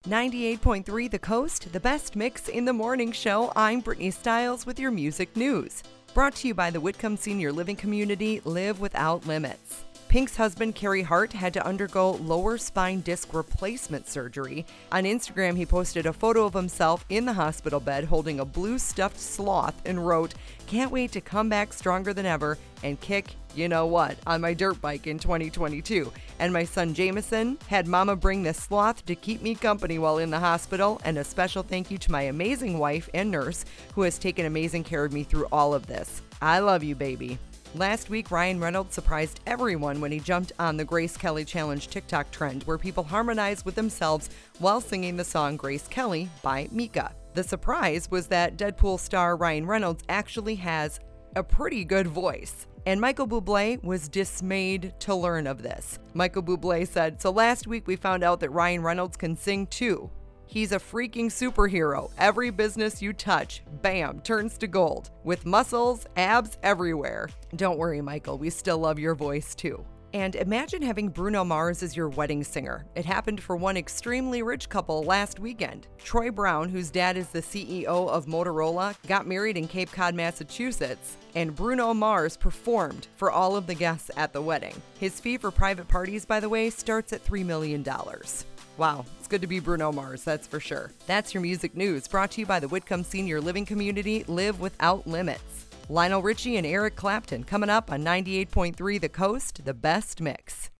98.3 The Coast, the best mix in the morning show. I'm Brittany Stiles with your music news. Brought to you by the Whitcomb Senior Living Community, Live Without Limits. Pink's husband, Carey Hart, had to undergo lower spine disc replacement surgery. On Instagram, he posted a photo of himself in the hospital bed holding a blue stuffed sloth and wrote, "Can't wait to come back stronger than ever and kick, you know what, on my dirt bike in 2022. And my son Jameson had mama bring this sloth to keep me company while in the hospital, and a special thank you to my amazing wife and nurse who has taken amazing care of me through all of this. I love you, baby." Last week, Ryan Reynolds surprised everyone when he jumped on the Grace Kelly Challenge TikTok trend, where people harmonize with themselves while singing the song Grace Kelly by Mika. The surprise was that Deadpool star Ryan Reynolds actually has a pretty good voice. And Michael Bublé was dismayed to learn of this. Michael Bublé said, "So last week we found out that Ryan Reynolds can sing too. He's a freaking superhero. Every business you touch, bam, turns to gold. With muscles, abs everywhere." Don't worry, Michael, we still love your voice too. And imagine having Bruno Mars as your wedding singer. It happened for one extremely rich couple last weekend. Troy Brown, whose dad is the CEO of Motorola, got married in Cape Cod, Massachusetts, and Bruno Mars performed for all of the guests at the wedding. His fee for private parties, by the way, starts at $3 million. Wow, it's good to be Bruno Mars, that's for sure. That's your music news, brought to you by the Whitcomb Senior Living Community, Live Without Limits. Lionel Richie and Eric Clapton coming up on 98.3 The Coast, the best mix.